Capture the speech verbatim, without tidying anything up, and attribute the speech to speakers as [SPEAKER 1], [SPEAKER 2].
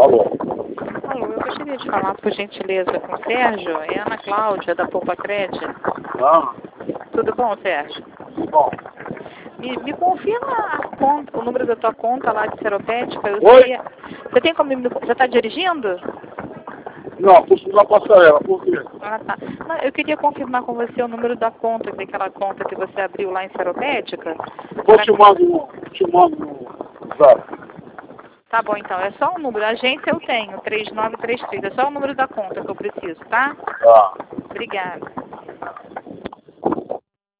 [SPEAKER 1] Alô?
[SPEAKER 2] Alô, eu gostaria de falar, por gentileza, com o Sérgio. É Ana Cláudia, da Poupa Cred.
[SPEAKER 1] Ah,
[SPEAKER 2] Tudo bom, Sérgio?
[SPEAKER 1] tudo bom.
[SPEAKER 2] Me, me confirma a conta, o número da tua conta lá de Seropédica. Eu
[SPEAKER 1] Oi?
[SPEAKER 2] sei, você tem como me... Você está dirigindo?
[SPEAKER 1] Não, por cima da passarela, por quê?
[SPEAKER 2] Ah, tá. Não, eu queria confirmar com você o número da conta, daquela conta que você abriu lá em Seropédica.
[SPEAKER 1] Vou te mando, te mando no zap.
[SPEAKER 2] Tá bom, então. É só o número. A agência eu tenho, três nove três três. É só o número da conta que eu preciso, tá?
[SPEAKER 1] Tá.
[SPEAKER 2] Obrigada.